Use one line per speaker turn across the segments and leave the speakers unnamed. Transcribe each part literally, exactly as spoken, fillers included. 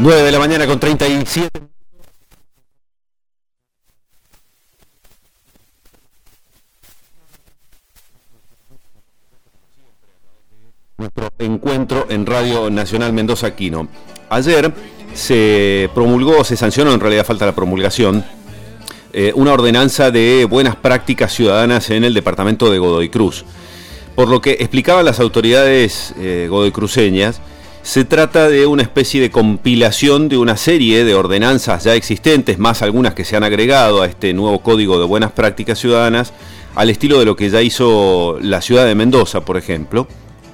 nueve de la mañana con treinta y siete. Nuestro encuentro en Radio Nacional Mendoza Quino. Ayer se promulgó, se sancionó, en realidad falta la promulgación, eh, una ordenanza de buenas prácticas ciudadanas en el departamento de Godoy Cruz. Por lo que explicaban las autoridades eh, godoycruceñas, se trata de una especie de compilación de una serie de ordenanzas ya existentes, más algunas que se han agregado a este nuevo Código de Buenas Prácticas Ciudadanas, al estilo de lo que ya hizo la ciudad de Mendoza, por ejemplo,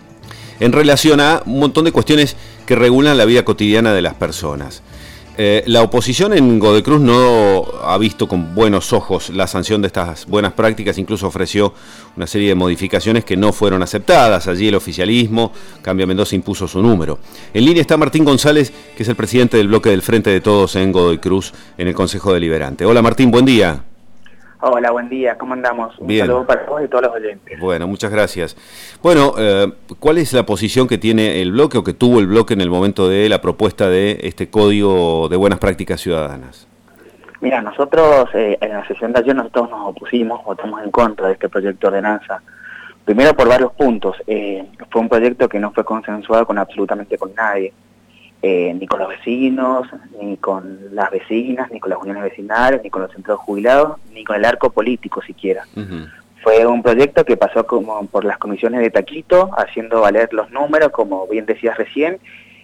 en relación a un montón de cuestiones que regulan la vida cotidiana de las personas. Eh, la oposición en Godoy Cruz no ha visto con buenos ojos la sanción de estas buenas prácticas, incluso ofreció una serie de modificaciones que no fueron aceptadas. Allí el oficialismo, Cambia Mendoza, impuso su número. En línea está Martín González, que es el presidente del bloque del Frente de Todos en Godoy Cruz, en el Consejo Deliberante. Hola Martín, buen día.
Hola, buen día, ¿cómo andamos? Un
Bien.
saludo para vos y todos los oyentes.
Bueno, muchas gracias. Bueno, eh, ¿cuál es la posición que tiene el bloque o que tuvo el bloque en el momento de la propuesta de este Código de Buenas Prácticas Ciudadanas?
Mira, nosotros eh, en la sesión de ayer nosotros nos opusimos, votamos en contra de este proyecto de ordenanza. Primero por varios puntos. Eh, fue un proyecto que no fue consensuado con absolutamente con nadie. Eh, ni con los vecinos, ni con las vecinas, ni con las uniones vecinales, ni con los centros jubilados, ni con el arco político siquiera. Uh-huh. Fue un proyecto que pasó como por las comisiones de Taquito, haciendo valer los números, como bien decías recién,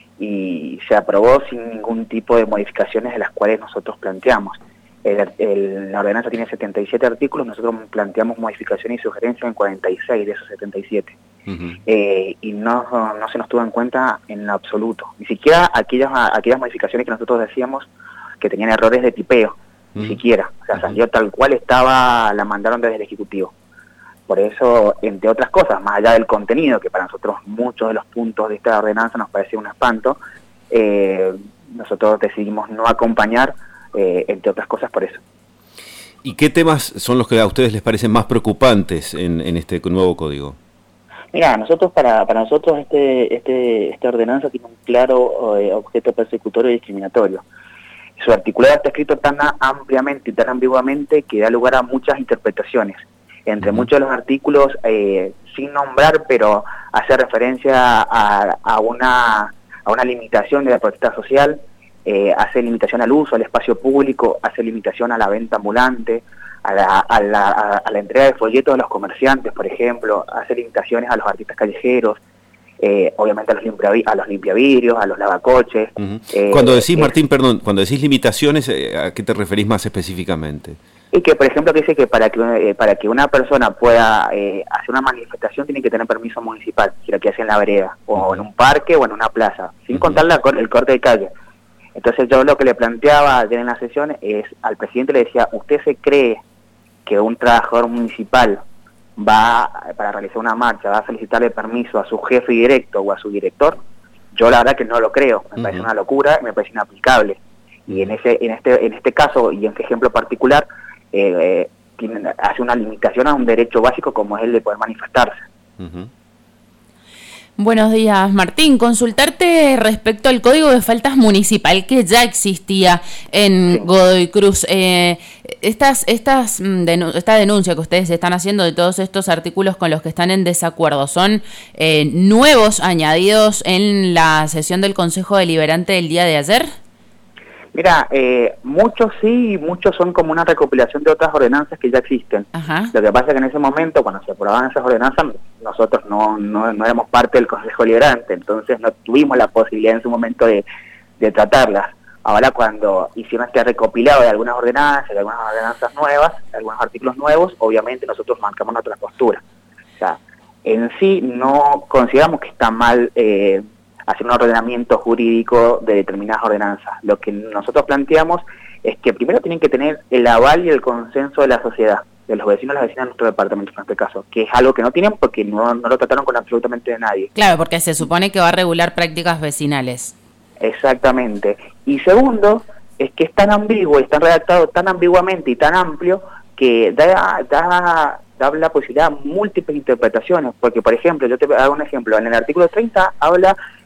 y se aprobó sin ningún tipo de modificaciones de las cuales nosotros planteamos. El, el, la ordenanza tiene setenta y siete artículos, nosotros planteamos modificaciones y sugerencias en cuarenta y seis de esos setenta y siete. Uh-huh. eh, y no, no se nos tuvo en cuenta en lo absoluto. Ni siquiera aquellas, aquellas modificaciones que nosotros decíamos que tenían errores de tipeo, uh-huh. ni siquiera. O sea, salió tal cual estaba, la mandaron desde el Ejecutivo. Por eso, entre otras cosas, más allá del contenido, que para nosotros muchos de los puntos de esta ordenanza nos parecía un espanto, eh, nosotros decidimos no acompañar, eh, entre otras cosas, por eso.
¿Y qué temas son los que a ustedes les parecen más preocupantes en, en este nuevo código?
Mira, nosotros para, para nosotros este, este, esta ordenanza tiene un claro eh, objeto persecutorio y discriminatorio. Su articulado está escrito tan ampliamente y tan ambiguamente que da lugar a muchas interpretaciones. Entre uh-huh. muchos de los artículos, eh, sin nombrar, pero hace referencia a, a, una, a una limitación de la protesta social, eh, hace limitación al uso, al espacio público, hace limitación a la venta ambulante, A la, a, la, a la entrega de folletos a los comerciantes, por ejemplo, hace limitaciones a los artistas callejeros, eh, obviamente a los, limpia, a los limpiavidrios, a los lavacoches. Uh-huh. eh,
cuando decís,
eh,
Martín, perdón, cuando decís limitaciones, ¿a qué te referís más específicamente?
Y que, por ejemplo, que dice que para que, eh, para que una persona pueda eh, hacer una manifestación tiene que tener permiso municipal, si lo que hace en la vereda, o uh-huh. en un parque o en una plaza, sin uh-huh. contar la, el corte de calle. Entonces yo lo que le planteaba ayer en la sesión es, al presidente le decía, ¿usted se cree que un trabajador municipal va, para realizar una marcha, va a solicitarle permiso a su jefe directo o a su director? Yo la verdad que no lo creo, me uh-huh. parece una locura, me parece inaplicable. Y en ese en este en este caso y en este ejemplo particular, eh, eh, tiene, hace una limitación a un derecho básico como es el de poder manifestarse.
Uh-huh.
Buenos días, Martín. Consultarte respecto al Código de Faltas Municipal que ya existía en sí. Godoy Cruz. Eh, estas, estas, denu- esta denuncia que ustedes están haciendo de todos estos artículos con los que están en desacuerdo, ¿son eh, nuevos añadidos en la sesión del Consejo Deliberante del día de ayer?
Mira, eh, muchos sí y muchos son como una recopilación de otras ordenanzas que ya existen.
Ajá.
Lo que pasa es que en ese momento, cuando se aprobaban esas ordenanzas, nosotros no, no, no éramos parte del Consejo Deliberante, entonces no tuvimos la posibilidad en su momento de, de tratarlas. Ahora cuando hicieron este recopilado de algunas ordenanzas, de algunas ordenanzas nuevas, de algunos artículos nuevos, obviamente nosotros marcamos nuestra postura. O sea, en sí no consideramos que está mal eh, hacer un ordenamiento jurídico de determinadas ordenanzas. Lo que nosotros planteamos es que primero tienen que tener el aval y el consenso de la sociedad, de los vecinos y las vecinas de nuestro departamento en este caso, que es algo que no tienen porque no, no lo trataron con absolutamente nadie.
Claro, porque se supone que va a regular prácticas vecinales.
Exactamente. Y segundo, es que es tan ambiguo, está redactado tan ambiguamente y tan amplio que da, da, da la posibilidad a múltiples interpretaciones, porque por ejemplo, yo te hago un ejemplo, en el artículo treinta habla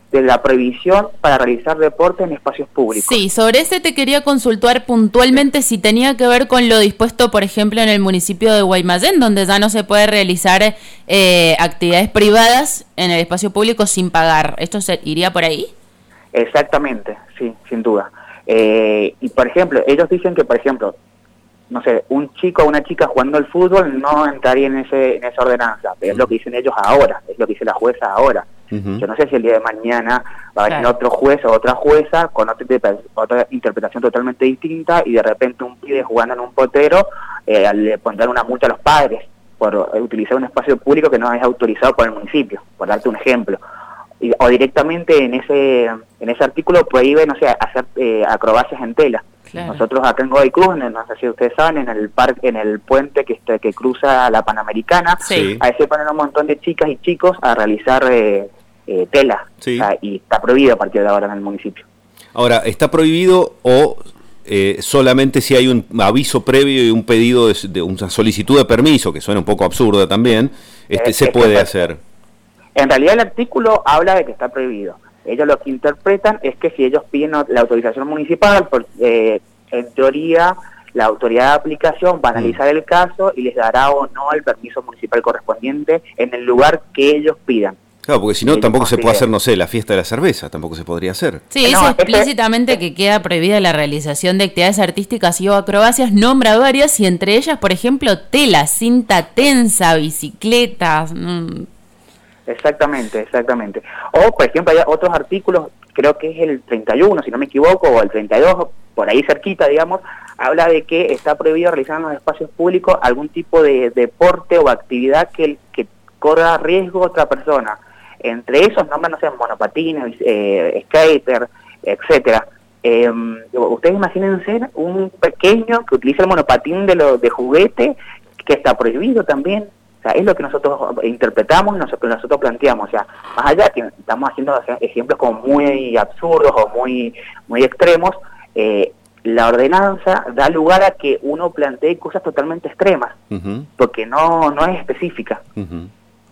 de la prohibición para realizar deporte en espacios públicos.
Sí, sobre ese te quería consultar puntualmente si tenía que ver con lo dispuesto, por ejemplo, en el municipio de Guaymallén, donde ya no se puede realizar eh, actividades privadas en el espacio público sin pagar. ¿Esto se iría por ahí?
Exactamente, sí, sin duda. Eh, y por ejemplo, ellos dicen que, por ejemplo, no sé, un chico o una chica jugando al fútbol no entraría en ese en esa ordenanza, pero es lo que dicen ellos ahora, es lo que dice la jueza ahora. Uh-huh. Yo no sé si el día de mañana va a venir claro. otro juez o otra jueza con otra, otra interpretación totalmente distinta y de repente un pibe jugando en un potero eh, le pondrán una multa a los padres por utilizar un espacio público que no es autorizado por el municipio, por darte un ejemplo. Y, o directamente en ese en ese artículo prohíbe, no sé, hacer eh, acrobacias en tela. Claro. Nosotros acá en Godoy Cruz, no sé si ustedes saben, en el parque, en el puente que este, que cruza la Panamericana, sí. ahí se ponen un montón de chicas y chicos a realizar eh, eh, tela, sí. o sea, y está prohibido a partir de ahora en el municipio.
Ahora, ¿está prohibido o eh, solamente si hay un aviso previo y un pedido de, de una solicitud de permiso, que suena un poco absurda también, este, eh, se puede que, hacer?
En realidad el artículo habla de que está prohibido. Ellos lo que interpretan es que si ellos piden la autorización municipal, por, eh, en teoría la autoridad de aplicación va a analizar el caso y les dará o no el permiso municipal correspondiente en el lugar que ellos pidan.
Claro, porque si no tampoco se puede hacer, no sé, la fiesta de la cerveza, tampoco se podría hacer.
Sí, dice no, explícitamente este... que queda prohibida la realización de actividades artísticas y o acrobacias, nombra varias y entre ellas, por ejemplo, tela, cinta tensa, bicicletas... Mmm.
Exactamente, exactamente. O, por ejemplo, hay otros artículos, creo que es el treinta y uno, si no me equivoco, o el treinta y dos, por ahí cerquita, digamos, habla de que está prohibido realizar en los espacios públicos algún tipo de deporte o actividad que, que corra riesgo a otra persona. Entre esos nombran, no sé, monopatines, eh, skater, etcétera. Eh, ustedes imagínense un pequeño que utiliza el monopatín de, lo, de juguete, que está prohibido también. O sea, es lo que nosotros interpretamos y nosotros, nosotros planteamos. O sea, más allá que estamos haciendo ejemplos como muy absurdos o muy muy extremos, eh, la ordenanza da lugar a que uno plantee cosas totalmente extremas, uh-huh. porque no, no es específica.
Uh-huh.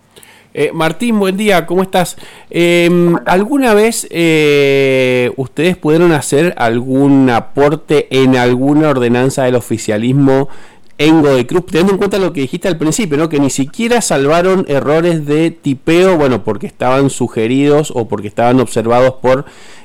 Eh, Martín, buen día, ¿cómo estás? Eh, ¿Alguna vez eh, ustedes pudieron hacer algún aporte en alguna ordenanza del oficialismo en Godoy Cruz, teniendo en cuenta lo que dijiste al principio, ¿no? Que ni siquiera salvaron errores de tipeo, bueno, porque estaban sugeridos o porque estaban observados por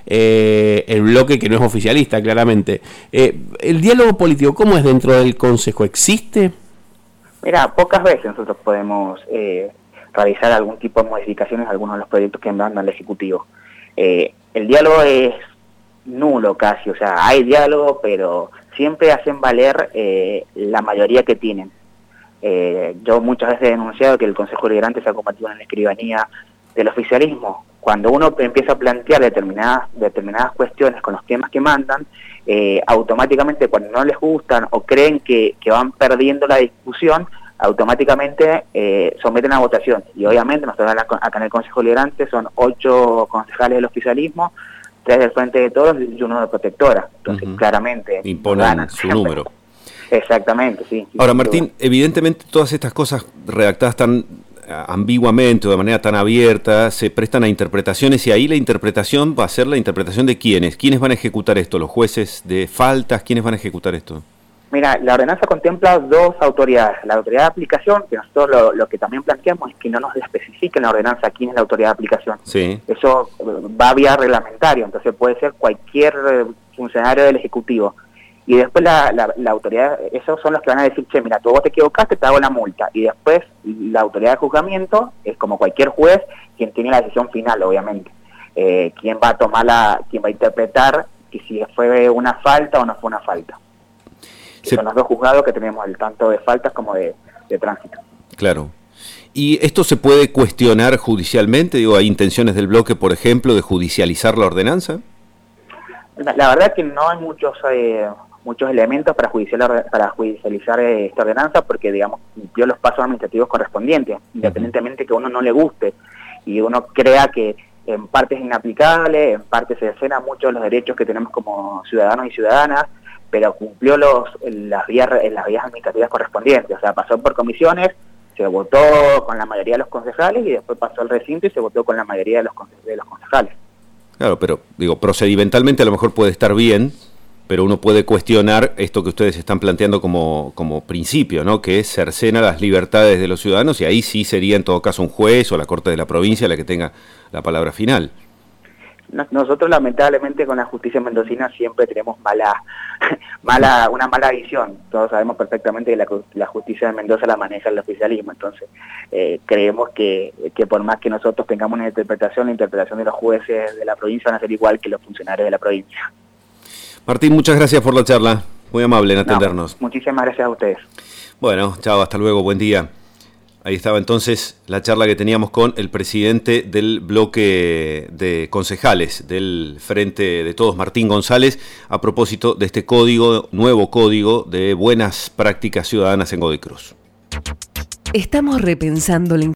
eh, el bloque que no es oficialista, claramente? Eh, ¿El diálogo político cómo es dentro del Consejo? ¿Existe?
Mira, pocas veces nosotros podemos eh, realizar algún tipo de modificaciones a algunos de los proyectos que mandan al Ejecutivo. Eh, el diálogo es nulo casi, o sea, hay diálogo, pero siempre hacen valer eh, la mayoría que tienen. Eh, yo muchas veces he denunciado que el Consejo Deliberante se ha convertido en la escribanía del oficialismo. Cuando uno empieza a plantear determinadas determinadas cuestiones con los temas que mandan, eh, automáticamente cuando no les gustan o creen que, que van perdiendo la discusión, automáticamente eh, someten a votación. Y obviamente nosotros acá en el Consejo Deliberante son ocho concejales del oficialismo, tres del Frente de Todos y uno de Protectora. Entonces, uh-huh. claramente
imponen ganan. Su número.
Exactamente, sí.
Ahora, Martín, evidentemente todas estas cosas redactadas tan ambiguamente o de manera tan abierta se prestan a interpretaciones y ahí la interpretación va a ser la interpretación de quiénes. ¿Quiénes van a ejecutar esto? ¿Los jueces de faltas? ¿Quiénes van a ejecutar esto?
Mira, la ordenanza contempla dos autoridades. La autoridad de aplicación, que nosotros lo, lo que también planteamos es que no nos especifique en la ordenanza quién es la autoridad de aplicación.
Sí.
Eso va vía reglamentario, entonces puede ser cualquier funcionario del Ejecutivo. Y después la, la, la autoridad, esos son los que van a decir, che, mira, tú vos te equivocaste, te hago la multa. Y después la autoridad de juzgamiento es como cualquier juez quien tiene la decisión final, obviamente. Eh, quien va a tomar la, quien va a interpretar que si fue una falta o no fue una falta. Se... Son los dos juzgados que tenemos, el tanto de faltas como de, de tránsito.
Claro. ¿Y esto se puede cuestionar judicialmente? Digo, ¿hay intenciones del bloque, por ejemplo, de judicializar la ordenanza?
La, la verdad es que no hay muchos eh, muchos elementos para judicializar, para judicializar eh, esta ordenanza porque, digamos, cumplió los pasos administrativos correspondientes, uh-huh. independientemente que a uno no le guste y uno crea que en parte es inaplicable, en parte se escena muchos los derechos que tenemos como ciudadanos y ciudadanas, pero cumplió los las vías las vías administrativas correspondientes, o sea, pasó por comisiones, se votó con la mayoría de los concejales y después pasó al recinto y se votó con la mayoría de los, de los concejales.
Claro, pero digo, procedimentalmente a lo mejor puede estar bien, pero uno puede cuestionar esto que ustedes están planteando como, como principio, ¿no? Que cercena las libertades de los ciudadanos, y ahí sí sería en todo caso un juez o la Corte de la Provincia la que tenga la palabra final.
Nosotros lamentablemente con la justicia mendocina siempre tenemos mala, mala, una mala visión. Todos sabemos perfectamente que la, la justicia de Mendoza la maneja el oficialismo, entonces eh, creemos que, que por más que nosotros tengamos una interpretación, la interpretación de los jueces de la provincia van a ser igual que los funcionarios de la provincia.
Martín, muchas gracias por la charla, muy amable en atendernos.
No, muchísimas gracias a ustedes.
Bueno, chao, hasta luego, buen día. Ahí estaba entonces la charla que teníamos con el presidente del bloque de concejales del Frente de Todos, Martín González, a propósito de este código, nuevo código de buenas prácticas ciudadanas en Godoy Cruz.
Estamos repensando la